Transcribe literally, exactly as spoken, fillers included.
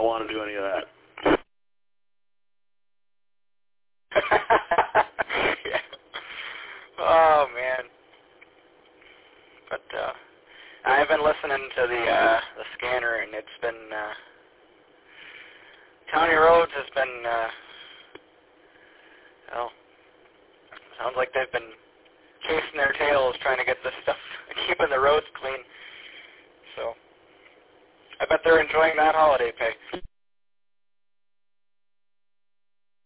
want to do any of that. Yeah. Oh man. But uh, I've been listening to the uh, the scanner, and it's been uh, county roads has been uh, well, sounds like they've been chasing their tails trying to get this stuff, keeping the roads clean. So I bet they're enjoying that holiday pay.